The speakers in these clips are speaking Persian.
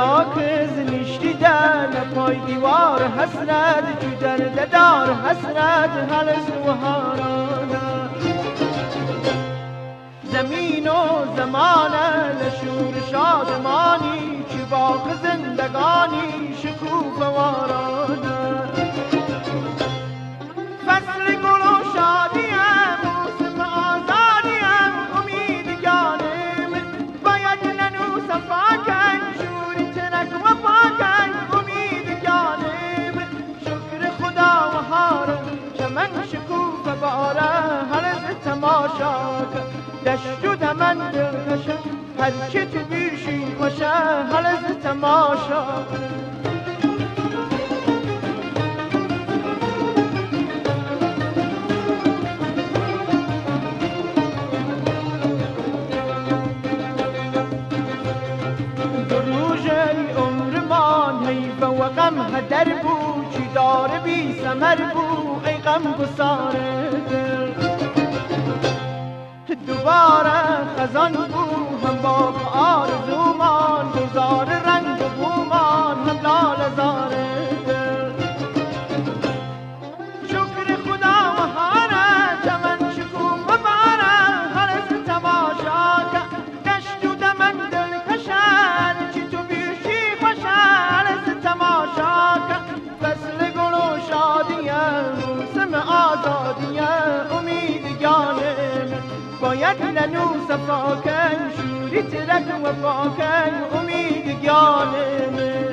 راکز نیشتی در پای دیوار حسرت جو درد دار حسرت هلس و هارانه زمین و زمانه لشور شادمانی چی باغ زندگانی شکوف وارانه فصل گل و شادیم موسم آزادیم امیدگانم باید ننوسم پاکن شوری ترک و پاکن امیدگانم شکر خدا و هارم چمن شکوف باره هرز تماشا دشت و دمن دلکشه هرچه تو بیشی خوشه هرز تماشا و غم هدر بود چی داره بی ثمر بود ای غم گساره دل دوباره خزان بود هم باغ آرزومان گلزار رنگ و بومان هم لاله زاره دل شکر خدا و هاره چمن شکوف و باره هرس تماشا که دشت و دمن دل کشن چی تو بیشی خوشن تماشا که فصل گل و شادیه موسم آزادیه امیدگانم باید ننوس پاکن شوری ترک و پاکن امیدگانم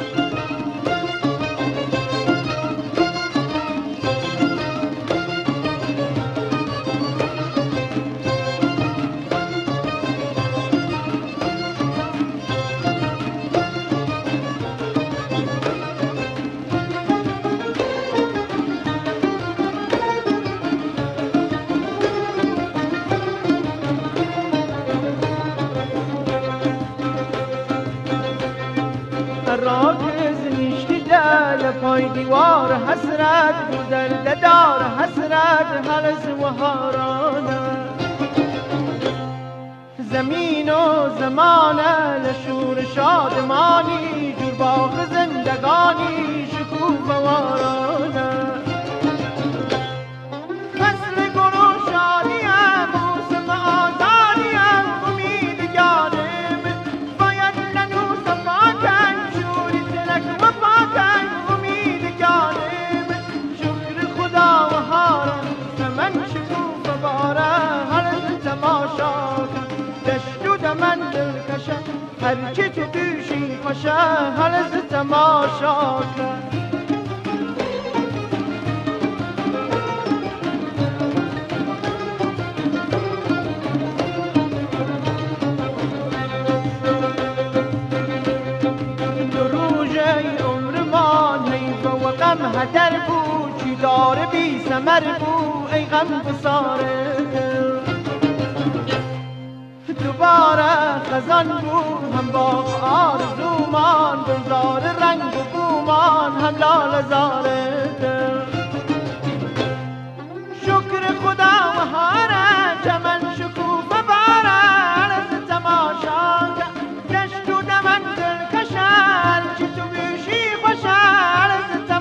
راکز نیشتی در پای دیوار حسرت گذرده دار حسرت هلس و هارانه زمین و زمانه لشور شادمانی جور باغ زندگانی شکوف وارانه فصل گل و شادیم موسم آزادیم امیدگانم باید ننوسم پاکن و پاکن امیدگانم شکر خدا و هارم چمن شکوف باره هرز تماشا دشت و دمن دلکشه هرچی تو بیشی خوشه هرز تماشا هدر بود چی داره بی ثمر بود ای غم گساره دوباره خزان بود هم باغ آرزومان گلزار رنگ و بومان هم لاله زاره شکر خدا و هاره چمن شکوف باره هرز تماشا دشت و دمن دلکشن چی تو بیشی خوشن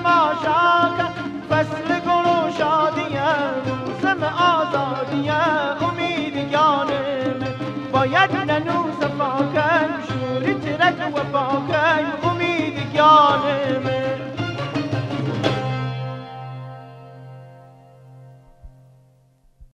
فصل گل و شادیه موسم آزادیه امیدگانم باید ننوسم